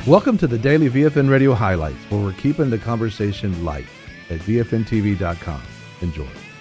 Welcome to the Daily VFN Radio Highlights, where we're keeping the conversation light at VFNTV.com. Enjoy.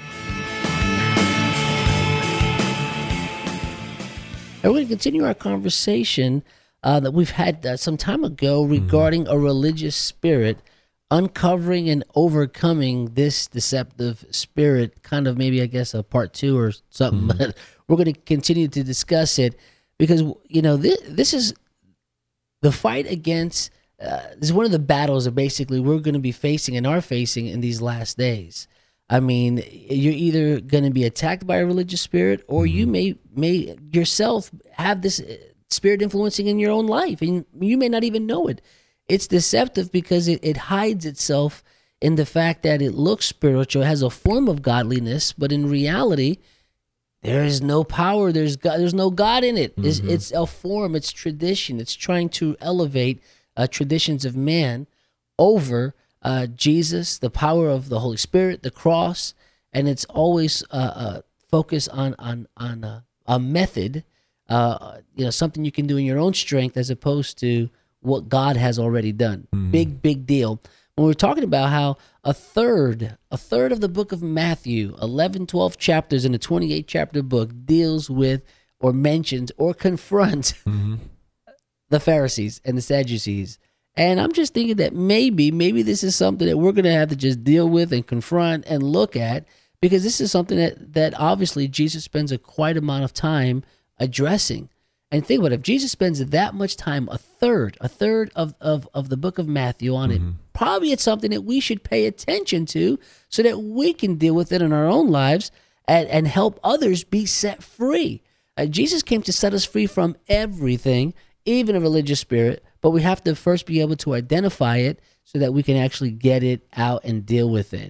And we're going to continue our conversation that we've had some time ago regarding a religious spirit, uncovering and overcoming this deceptive spirit, kind of maybe, I guess, a part 2 or something. But we're going to continue to discuss it because, you know, this is the fight against, this is one of the battles that basically we're going to be facing and are facing in these last days. I mean, you're either going to be attacked by a religious spirit, or you may yourself have this spirit influencing in your own life, and you may not even know it. It's deceptive because it hides itself in the fact that it looks spiritual, has a form of godliness, but in reality, there is no power. There's no God in it. It's a form. It's tradition. It's trying to elevate traditions of man over Jesus, the power of the Holy Spirit, the cross, and it's always focused on a method, something you can do in your own strength as opposed to what God has already done. Big deal. When we're talking about how a third of the book of Matthew, 11, 12 chapters in a 28 chapter book, deals with or mentions or confronts the Pharisees and the Sadducees. And I'm just thinking that maybe this is something that we're going to have to just deal with and confront and look at, because this is something that obviously Jesus spends quite amount of time addressing. And think about it, if Jesus spends that much time, a third of the book of Matthew on it, probably it's something that we should pay attention to so that we can deal with it in our own lives and help others be set free. Jesus came to set us free from everything, even a religious spirit, but we have to first be able to identify it so that we can actually get it out and deal with it.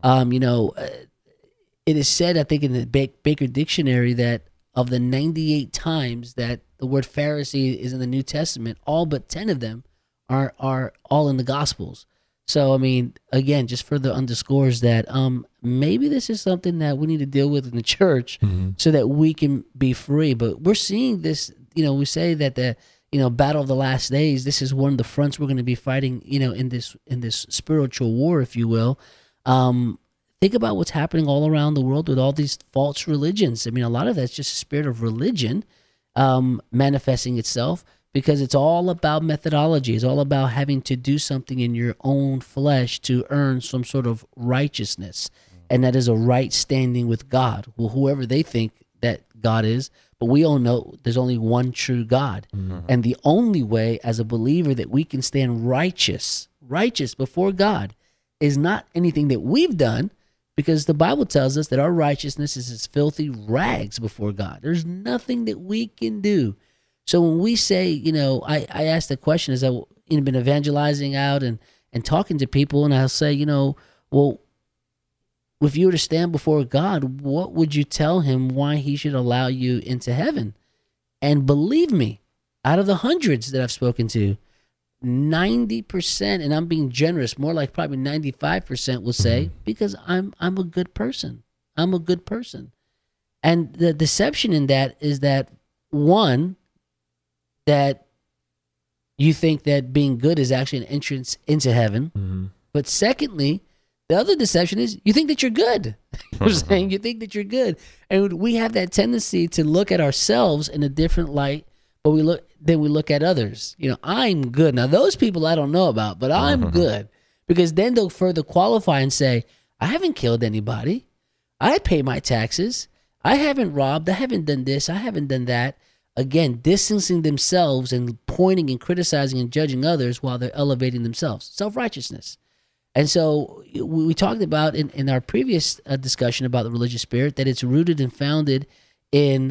It is said, I think, in the Baker Dictionary that of the 98 times that the word Pharisee is in the New Testament, all but 10 of them are all in the Gospels. So, I mean, again, just further underscores that maybe this is something that we need to deal with in the church so that we can be free. But we're seeing this, we say that the battle of the last days, this is one of the fronts we're going to be fighting, in this spiritual war, if you will. Think about what's happening all around the world with all these false religions. I mean, a lot of that's just a spirit of religion manifesting itself, because it's all about methodology. It's all about having to do something in your own flesh to earn some sort of righteousness. And that is a right standing with God, well, whoever they think that God is. But we all know there's only one true God. And the only way as a believer that we can stand righteous before God is not anything that we've done, because the Bible tells us that our righteousness is as filthy rags before God. There's nothing that we can do. So when we say, I asked the question as I've been evangelizing out and talking to people, and I'll say, well, if you were to stand before God, what would you tell him why he should allow you into heaven? And believe me, out of the hundreds that I've spoken to, 90%, and I'm being generous, more like probably 95% will say, because I'm a good person. I'm a good person. And the deception in that is that, one, that you think that being good is actually an entrance into heaven. But secondly, the other deception is you think that you're good. You're saying you think that you're good. And we have that tendency to look at ourselves in a different light, but we look at others. I'm good. Now, those people I don't know about, but I'm good. Because then they'll further qualify and say, I haven't killed anybody. I pay my taxes. I haven't robbed. I haven't done this. I haven't done that. Again, distancing themselves and pointing and criticizing and judging others while they're elevating themselves. Self-righteousness. And so we talked about in our previous discussion about the religious spirit that it's rooted and founded in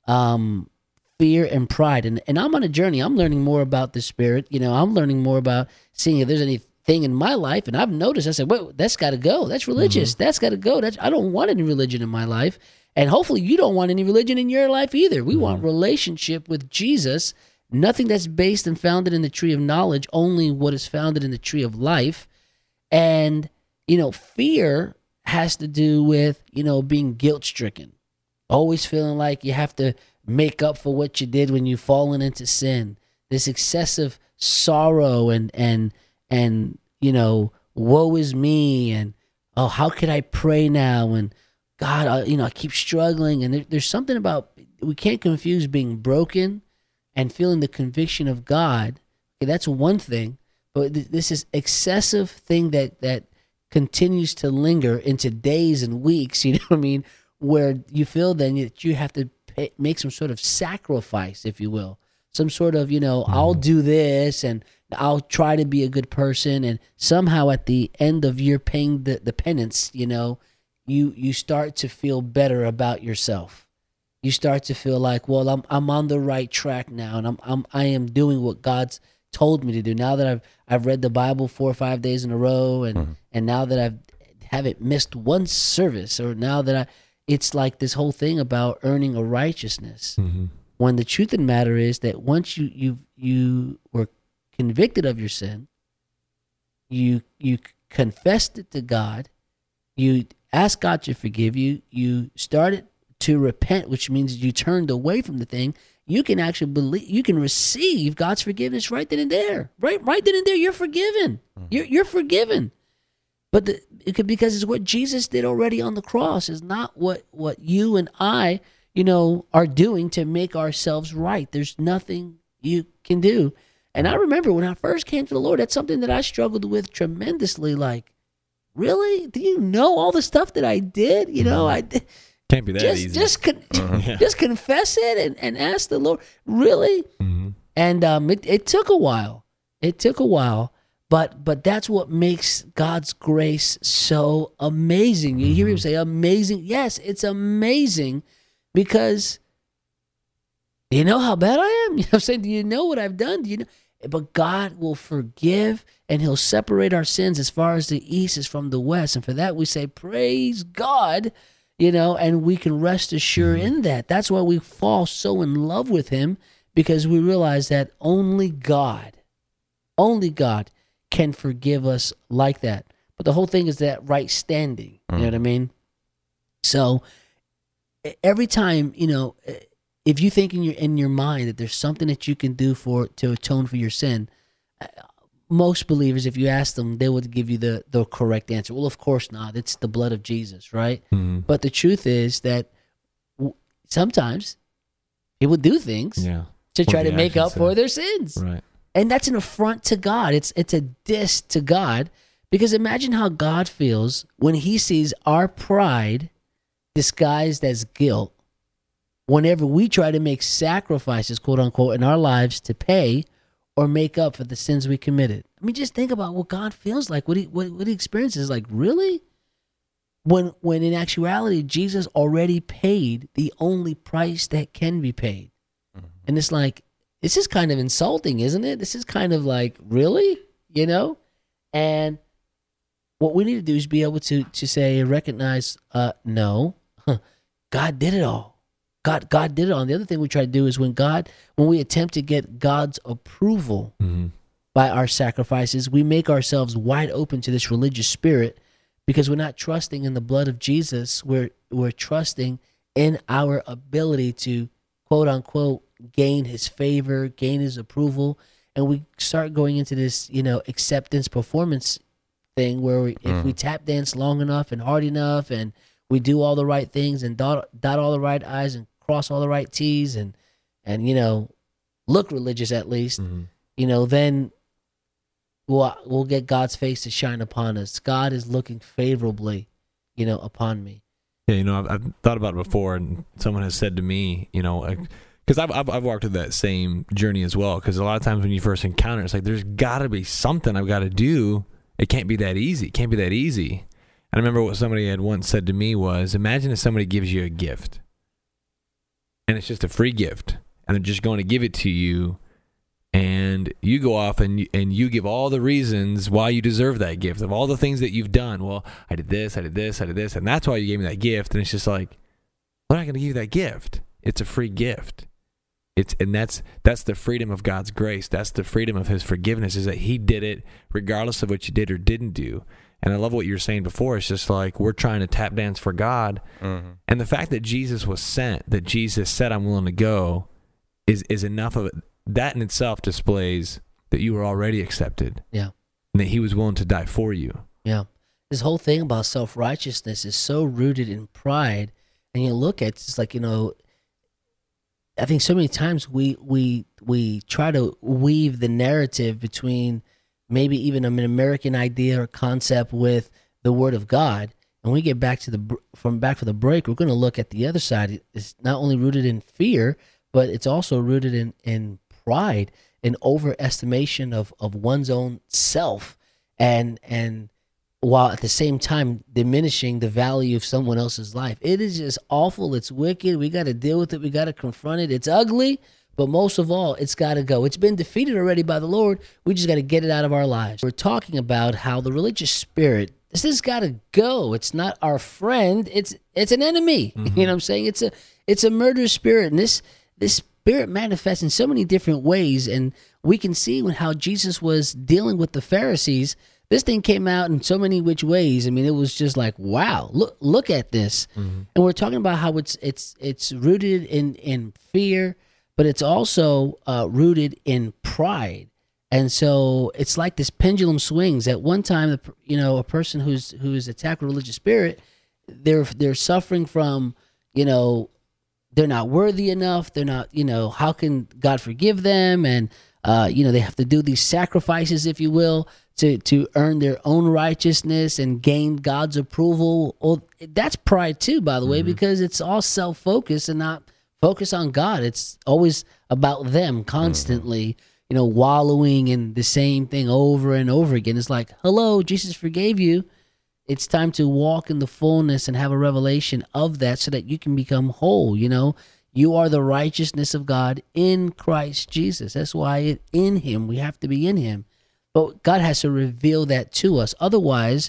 fear and pride. And I'm on a journey. I'm learning more about the spirit. I'm learning more about seeing if there's anything in my life. And I've noticed, I said, well, that's got to go. That's religious. That's got to go. I don't want any religion in my life. And hopefully you don't want any religion in your life either. We want relationship with Jesus, nothing that's based and founded in the tree of knowledge, only what is founded in the tree of life. And, fear has to do with, being guilt-stricken, always feeling like you have to make up for what you did when you've fallen into sin. this excessive sorrow and woe is me, and oh, how could I pray now, and God, I keep struggling. And there's something about, we can't confuse being broken and feeling the conviction of God. Okay, that's one thing, but this is excessive thing that continues to linger into days and weeks, you know what I mean, where you feel then that you have to make some sort of sacrifice, if you will, some sort of, I'll do this and I'll try to be a good person, and somehow at the end of year paying the penance, you start to feel better about yourself. You start to feel like, well, I'm on the right track now, and I am doing what God's told me to do. Now that I've read the Bible 4 or 5 days in a row, and now that I haven't missed one service, or now that it's like this whole thing about earning a righteousness. When the truth of the matter is that once you were convicted of your sin, you confessed it to God, you asked God to forgive you, you started to repent, which means you turned away from the thing, you can actually believe, you can receive God's forgiveness right then and there. Right then and there, you're forgiven. You're forgiven. But because it's what Jesus did already on the cross, is not what you and I, are doing to make ourselves right. There's nothing you can do. And I remember when I first came to the Lord, that's something that I struggled with tremendously. Like, really? Do you know all the stuff that I did? I did. Can't be that easy. Just confess it and ask the Lord, really? And it took a while. But that's what makes God's grace so amazing. You hear him say amazing? Yes, it's amazing, because do you know how bad I am? I'm saying, do you know what I've done? Do you know? But God will forgive, and he'll separate our sins as far as the east is from the west. And for that we say, praise God, and we can rest assured in that. That's why we fall so in love with him, because we realize that only God can forgive us like that. But the whole thing is that right standing. You know what I mean? So every time, if you think in your mind that there's something that you can do to atone for your sin, most believers, if you ask them, they would give you the correct answer. Well, of course not. It's the blood of Jesus, right? But the truth is that sometimes people do things to try to make up for their sins. Right. And that's an affront to God. It's a diss to God, because imagine how God feels when he sees our pride disguised as guilt whenever we try to make sacrifices, quote unquote, in our lives to pay or make up for the sins we committed. I mean, just think about what God feels like, what he experiences. Like, really? When in actuality, Jesus already paid the only price that can be paid. And it's like, this is kind of insulting, isn't it? This is kind of like, really? And what we need to do is be able to say, recognize, no, God did it all. God did it all. And the other thing we try to do is when we attempt to get God's approval by our sacrifices, we make ourselves wide open to this religious spirit, because we're not trusting in the blood of Jesus. We're trusting in our ability to, quote unquote, gain his favor, gain his approval. And we start going into this, acceptance performance thing where if we tap dance long enough and hard enough, and we do all the right things and dot all the right I's and cross all the right T's and look religious at least, then we'll get God's face to shine upon us. God is looking favorably, upon me. Yeah, I've thought about it before, and someone has said to me, because I've walked through that same journey as well. Because a lot of times when you first encounter it, it's like, there's got to be something I've got to do. It can't be that easy. And I remember what somebody had once said to me was, imagine if somebody gives you a gift, and it's just a free gift, and they're just going to give it to you, and you go off and you give all the reasons why you deserve that gift, of all the things that you've done. Well, I did this, and that's why you gave me that gift. And it's just like, I'm not going to give you that gift. It's a free gift. That's the freedom of God's grace. That's the freedom of his forgiveness, is that he did it regardless of what you did or didn't do. And I love what you were saying before. It's just like, we're trying to tap dance for God. And the fact that Jesus was sent, that Jesus said, I'm willing to go, is enough of that in itself displays that you were already accepted. Yeah. And that he was willing to die for you. Yeah. This whole thing about self-righteousness is so rooted in pride. And you look at it's like, I think so many times we try to weave the narrative between maybe even an American idea or concept with the Word of God. And when we get back to back for the break, we're going to look at the other side. It's not only rooted in fear, but it's also rooted in pride and overestimation of one's own self, and while at the same time diminishing the value of someone else's life. It is just awful. It's wicked. We got to deal with it. We got to confront it. It's ugly, but most of all, it's got to go. It's been defeated already by the Lord. We just got to get it out of our lives. We're talking about how the religious spirit, this has got to go. It's not our friend. It's an enemy. Mm-hmm. You know what I'm saying? It's a murderous spirit, and this spirit manifests in so many different ways. And we can see how Jesus was dealing with the Pharisees. This thing came out in so many which ways. I mean, it was just like, wow, look at this. Mm-hmm. And we're talking about how it's rooted in fear, but it's also rooted in pride. And so it's like this pendulum swings. At one time, a person who is attacked with religious spirit, they're suffering from, they're not worthy enough. They're not, how can God forgive them? And they have to do these sacrifices, if you will, to earn their own righteousness and gain God's approval. Well, that's pride too, by the way, because it's all self-focused and not focused on God. It's always about them constantly, wallowing in the same thing over and over again. It's like, hello, Jesus forgave you. It's time to walk in the fullness and have a revelation of that so that you can become whole. You are the righteousness of God in Christ Jesus. That's why in him, we have to be in him. But God has to reveal that to us. Otherwise,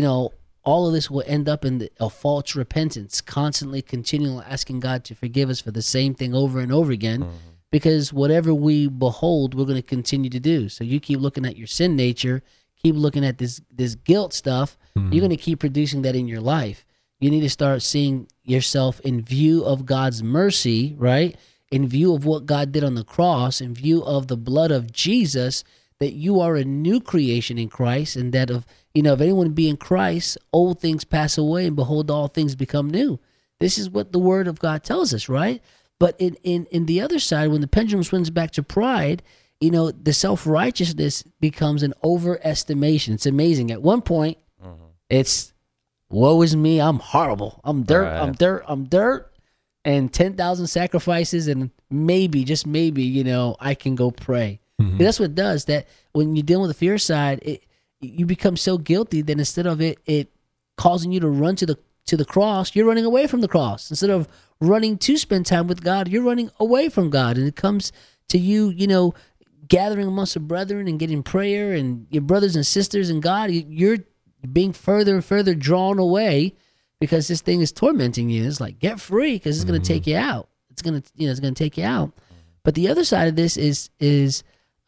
all of this will end up in a false repentance, constantly continually asking God to forgive us for the same thing over and over again, because whatever we behold, we're going to continue to do. So you keep looking at your sin nature, keep looking at this guilt stuff, you're going to keep producing that in your life. You need to start seeing yourself in view of God's mercy, right? In view of what God did on the cross, in view of the blood of Jesus, that you are a new creation in Christ, and that if anyone be in Christ, old things pass away, and behold, all things become new. This is what the Word of God tells us, right? But in the other side, when the pendulum swings back to pride, the self-righteousness becomes an overestimation. It's amazing. At one point, it's, woe is me, I'm horrible. I'm dirt, right. I'm dirt, and 10,000 sacrifices, and maybe, just maybe, I can go pray. That's what it does. That when you're dealing with the fear side, you become so guilty that instead of it causing you to run to the cross, you're running away from the cross. Instead of running to spend time with God, you're running away from God. And it comes to you, gathering amongst the brethren and getting prayer and your brothers and sisters in God. You're being further and further drawn away because this thing is tormenting you. It's like, get free, because it's going to take you out. It's going to take you out. But the other side of this is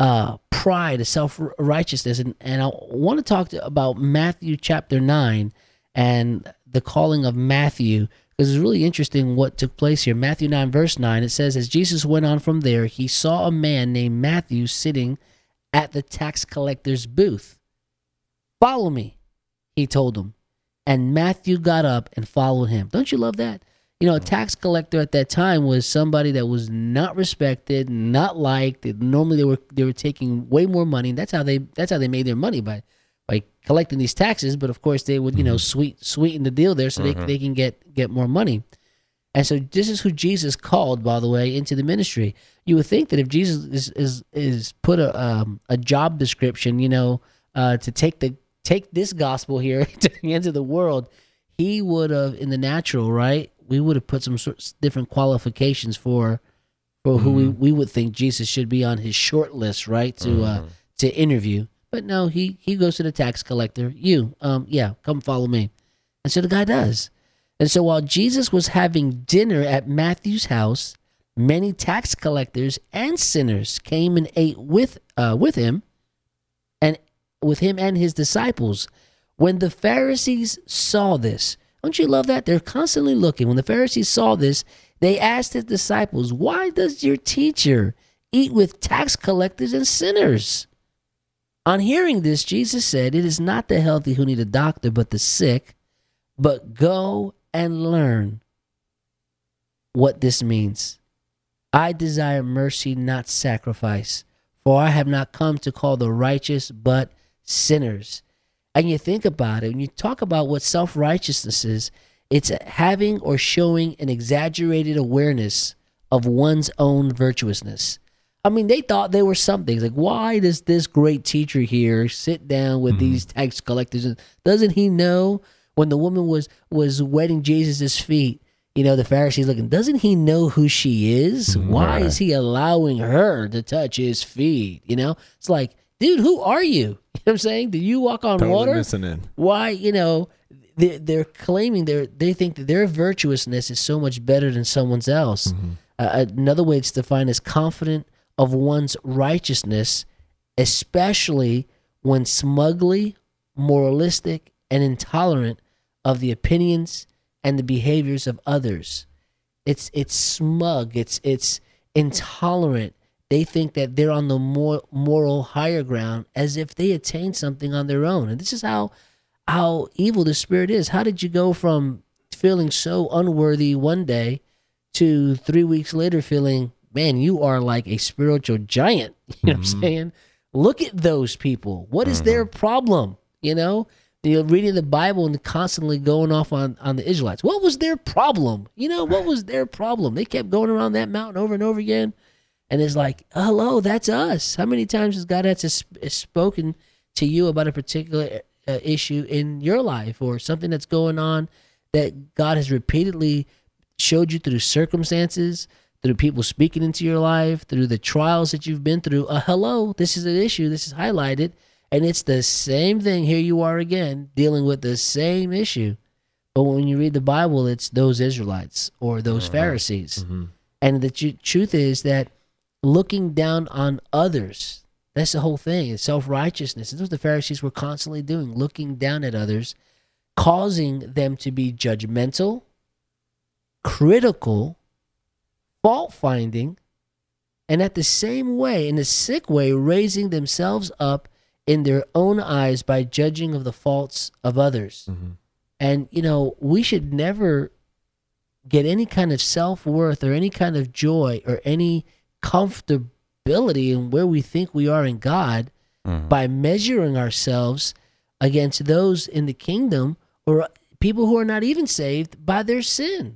pride, a self-righteousness. And I want to talk about Matthew chapter 9 and the calling of Matthew, because it's really interesting what took place here. Matthew 9, verse 9, it says, as Jesus went on from there, he saw a man named Matthew sitting at the tax collector's booth. Follow me, he told him. And Matthew got up and followed him. Don't you love that? A tax collector at that time was somebody that was not respected, not liked. Normally they were taking way more money. And that's how they made their money, by collecting these taxes. But of course they would sweeten the deal there so they can get more money. And so this is who Jesus called, by the way, into the ministry. You would think that if Jesus is put a job description, to take this gospel here to the ends of the world, he would have, in the natural, right? We would have put some different qualifications for who we would think Jesus should be on his short list, right? To interview. But no, he goes to the tax collector. Come follow me. And so the guy does. And so while Jesus was having dinner at Matthew's house, many tax collectors and sinners came and ate with him and his disciples. When the Pharisees saw this, don't you love that? They're constantly looking. When the Pharisees saw this, they asked his disciples, why does your teacher eat with tax collectors and sinners. On hearing this, Jesus said, it is not the healthy who need a doctor, but the sick. But go and learn what this means. I desire mercy, not sacrifice, for I have not come to call the righteous, but sinners. And you think about it, when you talk about what self-righteousness is, it's having or showing an exaggerated awareness of one's own virtuousness. I mean, they thought they were something. Like, why does this great teacher here sit down with these tax collectors? And doesn't he know when the woman was wetting Jesus' feet, you know, the Pharisees looking, doesn't he know who she is? Why is he allowing her to touch his feet? You know, it's like, dude, who are you? You know what I'm saying? Do you walk on water? Missing it. Why, you know, they're claiming they think that their virtuousness is so much better than someone else. Another way it's defined as confident of one's righteousness, especially when smugly moralistic and intolerant of the opinions and the behaviors of others. It's smug. It's intolerant. They think that they're on the moral higher ground as if they attained something on their own. And this is how evil the spirit is. How did you go from feeling so unworthy one day to 3 weeks later feeling, man, you are like a spiritual giant? You know what I'm saying? Look at those people. What is their problem? You know, you're reading the Bible and constantly going off on the Israelites. What was their problem? You know, what was their problem? They kept going around that mountain over and over again. And it's like, hello, that's us. How many times has God spoken to you about a particular issue in your life or something that's going on that God has repeatedly showed you through circumstances, through people speaking into your life, through the trials that you've been through? Hello, this is an issue. This is highlighted. And it's the same thing. Here you are again, dealing with the same issue. But when you read the Bible, it's those Israelites or those Pharisees. And the truth is that looking down on others, that's the whole thing. It's self-righteousness. And that's what the Pharisees were constantly doing, looking down at others, causing them to be judgmental, critical, fault-finding, and at the same way, in a sick way, raising themselves up in their own eyes by judging of the faults of others. And, you know, we should never get any kind of self-worth or any kind of joy or any comfortability in where we think we are in God by measuring ourselves against those in the kingdom or people who are not even saved by their sin.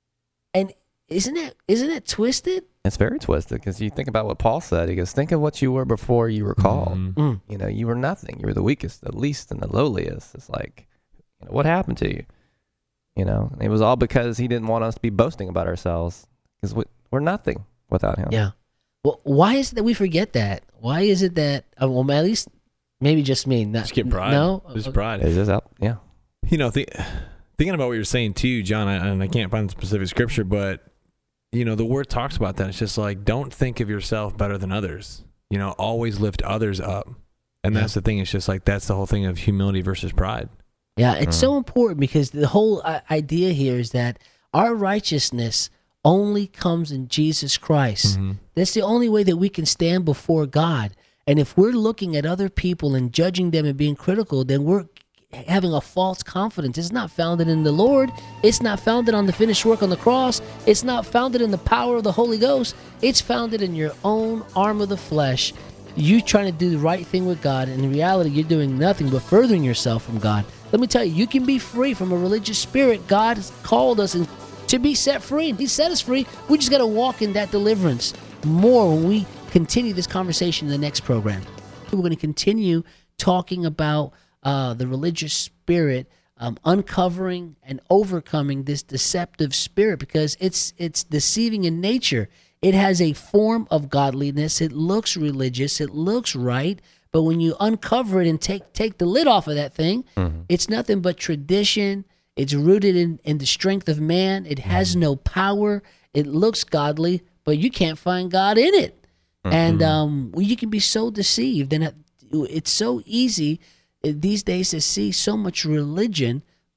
And isn't it twisted? It's very twisted because you think about what Paul said. He goes, think of what you were before you were called. You know, you were nothing. You were the weakest, the least, and the lowliest. It's like, you know, what happened to you? You know, it was all because he didn't want us to be boasting about ourselves because we're nothing without him. Yeah. Well, why is it that we forget that? Why is it that, well, at least maybe just me. Just get pride. No? Just pride. It is out. Yeah. You know, thinking about what you're saying too, John, and I can't find the specific scripture, but, you know, the word talks about that. It's just like, don't think of yourself better than others. You know, always lift others up. And that's the thing. It's just like, that's the whole thing of humility versus pride. Yeah, it's so important because the whole idea here is that our righteousness only comes in Jesus Christ. That's the only way that we can stand before God. And if we're looking at other people and judging them and being critical, then we're having a false confidence. It's not founded in the Lord. It's not founded on the finished work on the cross. It's not founded in the power of the Holy Ghost. It's founded in your own arm of the flesh. You trying to do the right thing with God, and in reality, you're doing nothing but furthering yourself from God. Let me tell you, you can be free from a religious spirit. God has called us to be set free, and He set us free. We just got to walk in that deliverance more when we continue this conversation in the next program. We're going to continue talking about the religious spirit, uncovering and overcoming this deceptive spirit because it's deceiving in nature. It has a form of godliness. It looks religious. It looks right. But when you uncover it and take the lid off of that thing, it's nothing but tradition. It's rooted in the strength of man. It has no power. It looks godly, but you can't find God in it. And you can be so deceived. And it's so easy these days to see so much religion,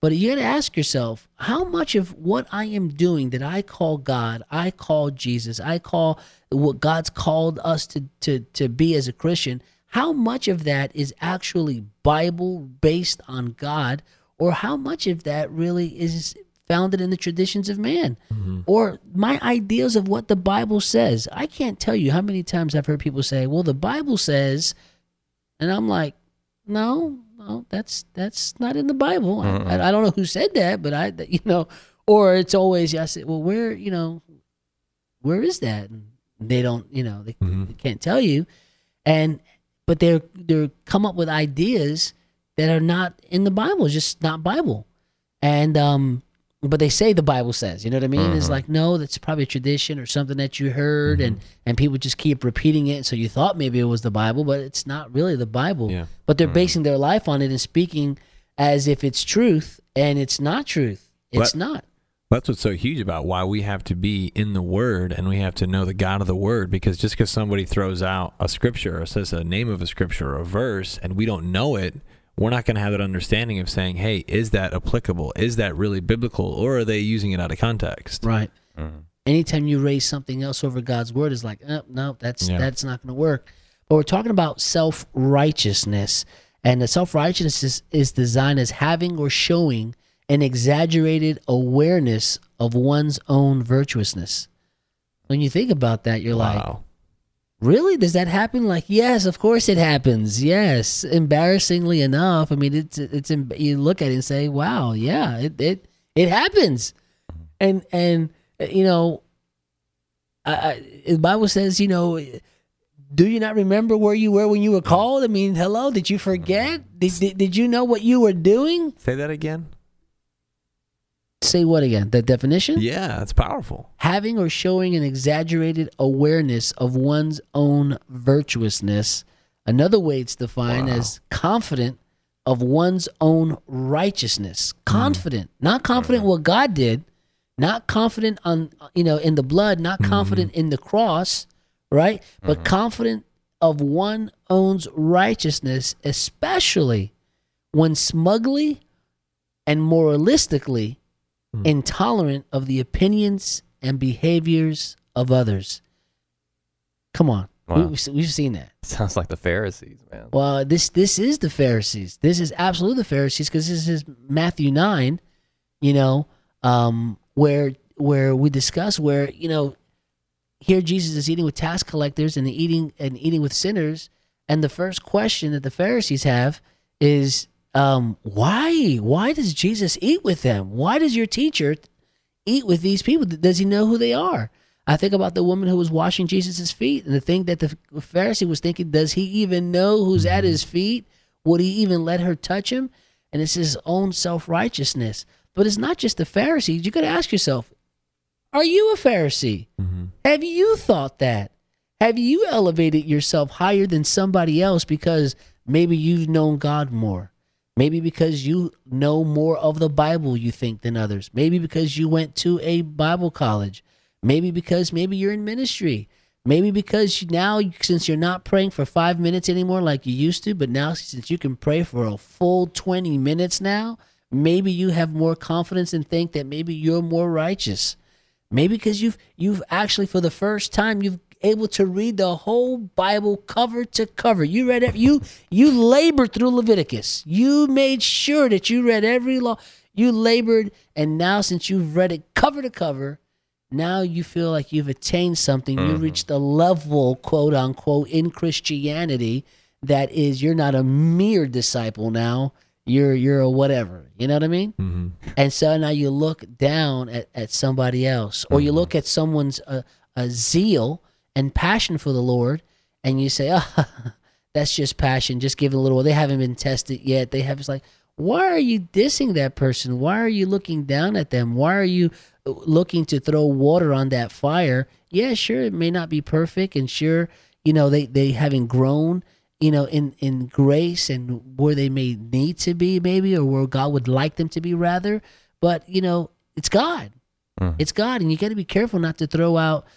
But you got to ask yourself, how much of what I am doing that I call God, I call Jesus, I call what God's called us to be as a Christian, how much of that is actually Bible based on God, or how much of that really is founded in the traditions of man, or my ideas of what the Bible says? I can't tell you how many times I've heard people say, well, the Bible says, and I'm like, no, that's not in the Bible. I don't know who said that, but or it's always, I say, well, where is that? And they don't, they can't tell you. But they're come up with ideas that are not in the Bible. It's just not Bible. And, but they say the Bible says, you know what I mean? It's like, no, that's probably a tradition or something that you heard, and people just keep repeating it. So you thought maybe it was the Bible, but it's not really the Bible. Yeah. But they're basing their life on it and speaking as if it's truth, and it's not truth. It's not. That's what's so huge about why we have to be in the Word, and we have to know the God of the Word, because just because somebody throws out a scripture or says a name of a scripture or a verse and we don't know it, we're not going to have that understanding of saying, hey, is that applicable? Is that really biblical? Or are they using it out of context? Right. Anytime you raise something else over God's word, it's like, no, that's not going to work. But we're talking about self-righteousness. And the self-righteousness is designed as having or showing an exaggerated awareness of one's own virtuousness. When you think about that, you're like, really? Does that happen? Like, yes, of course it happens. Yes. Embarrassingly enough. I mean, it's you look at it and say, wow, yeah, it happens. And the Bible says, do you not remember where you were when you were called? I mean, hello, did you forget? Did you know what you were doing? Say that again. Say what again? The definition? Yeah, it's powerful. Having or showing an exaggerated awareness of one's own virtuousness. Another way it's defined as confident of one's own righteousness. Confident. Not confident what God did. Not confident on, in the blood. Not confident in the cross, right? But confident of one's own righteousness, especially when smugly and moralistically intolerant of the opinions and behaviors of others. Come on. Wow. We've seen that. Sounds like the Pharisees, man. Well, this is the Pharisees. This is absolutely the Pharisees, because this is Matthew 9, where we discuss where, here Jesus is eating with tax collectors and eating with sinners, and the first question that the Pharisees have is, why does Jesus eat with them? Why does your teacher eat with these people? Does he know who they are? I think about the woman who was washing Jesus' feet, and the thing that the Pharisee was thinking, does he even know who's at his feet? Would he even let her touch him? And it's his own self-righteousness. But it's not just the Pharisees. You got to ask yourself, are you a Pharisee? Have you thought that? Have you elevated yourself higher than somebody else because maybe you've known God more? Maybe because you know more of the Bible, you think, than others. Maybe because you went to a Bible college. Maybe because you're in ministry. Maybe because now, since you're not praying for 5 minutes anymore like you used to, but now since you can pray for a full 20 minutes now, maybe you have more confidence and think that maybe you're more righteous. Maybe because you've actually, for the first time, you've able to read the whole Bible cover to cover. You read it. You labored through Leviticus. You made sure that you read every law. You labored, and now since you've read it cover to cover, now you feel like you've attained something. You reached a level, quote unquote, in Christianity that is, you're not a mere disciple now. You're a whatever. You know what I mean? And so now you look down at somebody else, or you look at someone's a zeal and passion for the Lord, and you say, that's just passion, just give it a little. They haven't been tested yet. It's like, why are you dissing that person? Why are you looking down at them? Why are you looking to throw water on that fire? Yeah, sure, it may not be perfect, and sure, they haven't grown, in grace and where they may need to be, maybe, or where God would like them to be, rather. But it's God. It's God, and you got to be careful not to throw out,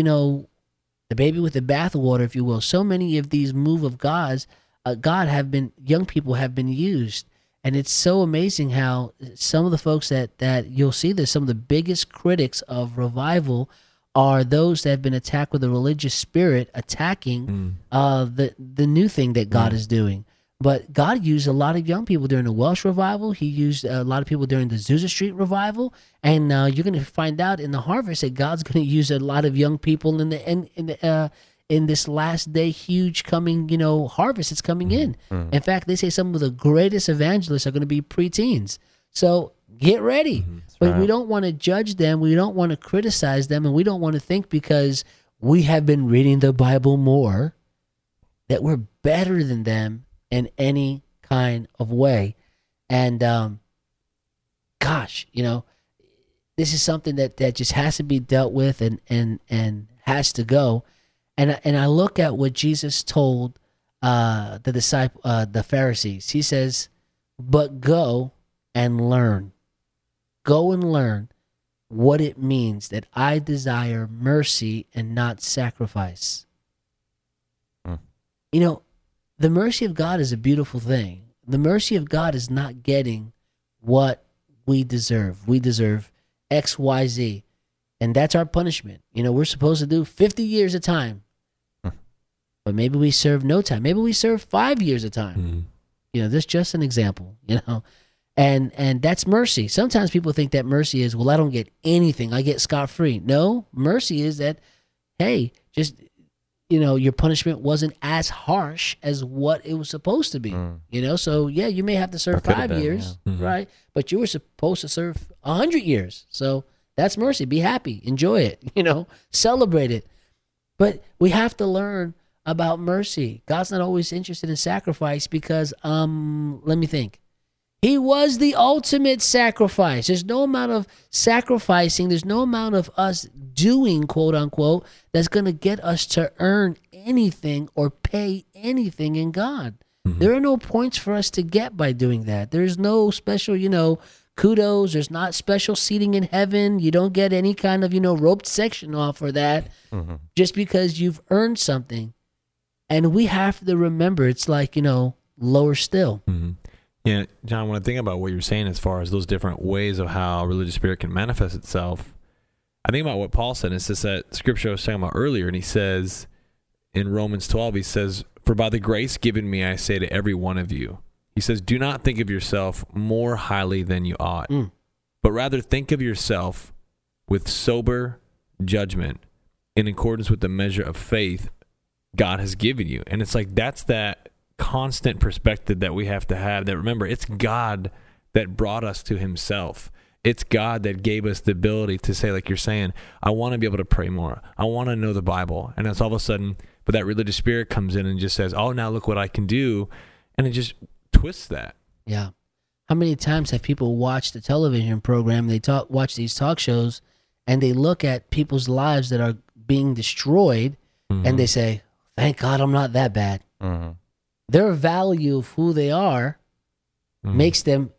the baby with the bathwater, if you will. So many of these move of young people have been used. And it's so amazing how some of the folks that you'll see this, some of the biggest critics of revival are those that have been attacked with a religious spirit, attacking the new thing that God is doing. But God used a lot of young people during the Welsh revival. He used a lot of people during the Azusa Street revival, and you're going to find out in the harvest that God's going to use a lot of young people in this last day huge coming harvest that's coming in. In fact, they say some of the greatest evangelists are going to be preteens. So get ready. But we don't want to judge them. We don't want to criticize them, and we don't want to think because we have been reading the Bible more that we're better than them in any kind of way. And gosh, this is something that just has to be dealt with and has to go. And I look at what Jesus told the Pharisees. He says, "But go and learn. Go and learn what it means that I desire mercy and not sacrifice." The mercy of God is a beautiful thing. The mercy of God is not getting what we deserve. We deserve X, Y, Z. And that's our punishment. We're supposed to do 50 years of time. But maybe we serve no time. Maybe we serve 5 years of time. This is just an example, And that's mercy. Sometimes people think that mercy is, well, I don't get anything. I get scot-free. No, mercy is that, hey, just... your punishment wasn't as harsh as what it was supposed to be. So yeah, you may have to serve 5 years, right? But you were supposed to serve 100 years. So that's mercy. Be happy, enjoy it, celebrate it. But we have to learn about mercy. God's not always interested in sacrifice because, let me think. He was the ultimate sacrifice. There's no amount of sacrificing, there's no amount of us doing, quote unquote, that's going to get us to earn anything or pay anything in God. There are no points for us to get by doing that. There's no special, kudos. There's not special seating in heaven. You don't get any kind of, roped section off for that just because you've earned something. And we have to remember it's like, lower still. Yeah, John, when I think about what you're saying as far as those different ways of how religious spirit can manifest itself, I think about what Paul said. It's just that scripture I was talking about earlier, and he says in Romans 12, he says, "For by the grace given me, I say to every one of you," he says, "do not think of yourself more highly than you ought, but rather think of yourself with sober judgment in accordance with the measure of faith God has given you." And it's like, that's that constant perspective that we have to have, that remember, it's God that brought us to himself. It's God that gave us the ability to say, like you're saying, I want to be able to pray more. I want to know the Bible. And it's all of a sudden, but that religious spirit comes in and just says, oh, now look what I can do. And it just twists that. Yeah. How many times have people watched the television program, they watch these talk shows, and they look at people's lives that are being destroyed, and they say, thank God I'm not that bad. Their value of who they are makes them,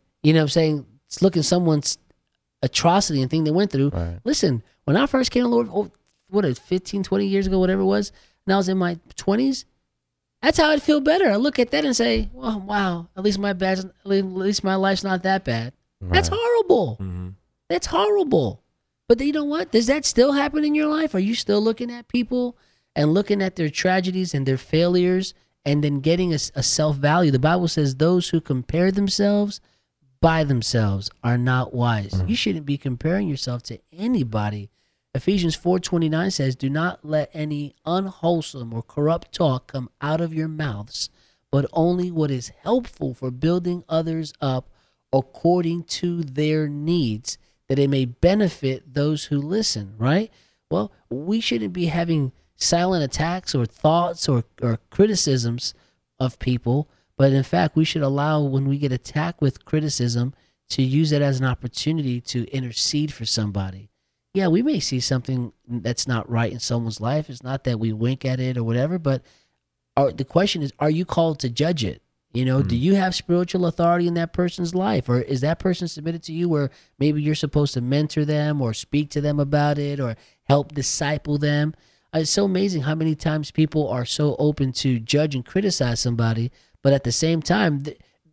look at someone's atrocity and thing they went through. Right. Listen, when I first came to the Lord, 15, 20 years ago, whatever it was, and I was in my 20s, that's how I'd feel better. I look at that and say, well, wow, at least my life's not that bad. Right. That's horrible. That's horrible. But you know what? Does that still happen in your life? Are you still looking at people and looking at their tragedies and their failures and then getting a self-value? The Bible says those who compare themselves by themselves are not wise. You shouldn't be comparing yourself to anybody. Ephesians 4:29 says, do not let any unwholesome or corrupt talk come out of your mouths, but only what is helpful for building others up according to their needs, that it may benefit those who listen, right? Well, we shouldn't be having silent attacks or thoughts or criticisms of people, but in fact, we should allow, when we get attacked with criticism, to use it as an opportunity to intercede for somebody. Yeah, we may see something that's not right in someone's life. It's not that we wink at it or whatever, but the question is, are you called to judge it? Do you have spiritual authority in that person's life? Or is that person submitted to you where maybe you're supposed to mentor them or speak to them about it or help disciple them? It's so amazing how many times people are so open to judge and criticize somebody, but at the same time,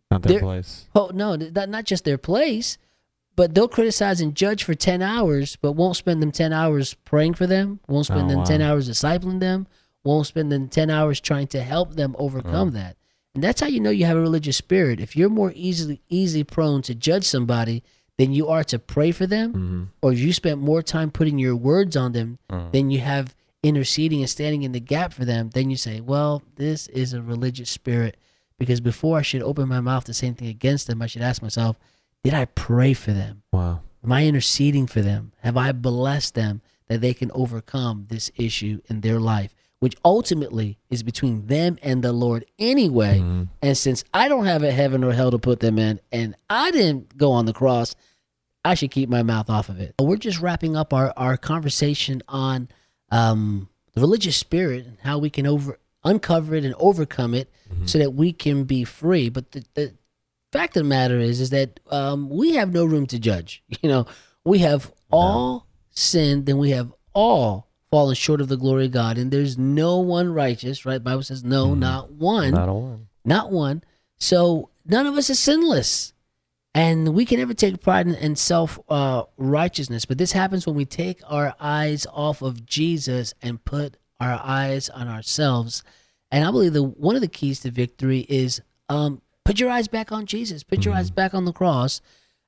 Not their place. Oh no, not just their place, but they'll criticize and judge for 10 hours, but won't spend them 10 hours praying for them, won't spend them 10 hours discipling them, won't spend them 10 hours trying to help them overcome that. And that's how you know you have a religious spirit. If you're more easily prone to judge somebody than you are to pray for them, or you spend more time putting your words on them than you have interceding and standing in the gap for them, then you say, well, this is a religious spirit. Because before I should open my mouth to say anything against them, I should ask myself, did I pray for them? Wow. Am I interceding for them? Have I blessed them that they can overcome this issue in their life, which ultimately is between them and the Lord anyway. And since I don't have a heaven or hell to put them in, and I didn't go on the cross, I should keep my mouth off of it. We're just wrapping up our conversation on the religious spirit and how we can uncover it and overcome it so that we can be free. But the fact of the matter is that we have no room to judge. We have all sinned and we have all fallen short of the glory of God, and there's no one righteous, right? The Bible says no, not one. Not one. So none of us is sinless. And we can never take pride in self-righteousness, but this happens when we take our eyes off of Jesus and put our eyes on ourselves. And I believe one of the keys to victory is put your eyes back on Jesus. Put your eyes back on the cross.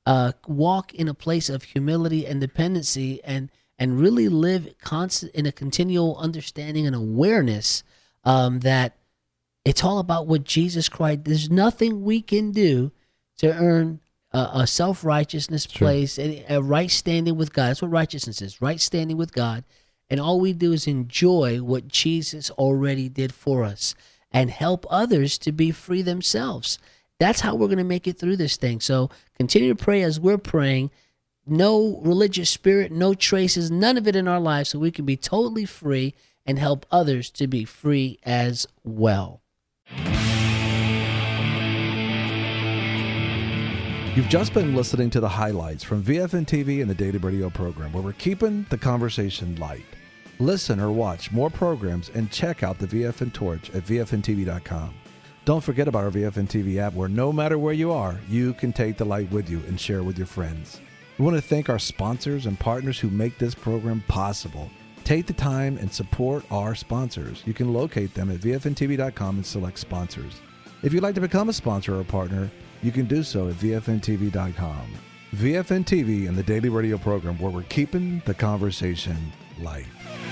Walk in a place of humility and dependency, and really live in a continual understanding and awareness that it's all about what Jesus Christ. There's nothing we can do to earn a self-righteousness place, a right standing with God. That's what righteousness is, right standing with God. And all we do is enjoy what Jesus already did for us and help others to be free themselves. That's how we're going to make it through this thing. So continue to pray as we're praying. No religious spirit, no traces, none of it in our lives, so we can be totally free and help others to be free as well. You've just been listening to the highlights from VFN TV and the Daily Radio program, where we're keeping the conversation light. Listen or watch more programs and check out the VFN Torch at VFNTV.com. Don't forget about our VFN TV app, where no matter where you are, you can take the light with you and share with your friends. We want to thank our sponsors and partners who make this program possible. Take the time and support our sponsors. You can locate them at VFNTV.com and select sponsors. If you'd like to become a sponsor or a partner, you can do so at VFNTV.com. VFN TV and the Daily Radio program, where we're keeping the conversation light.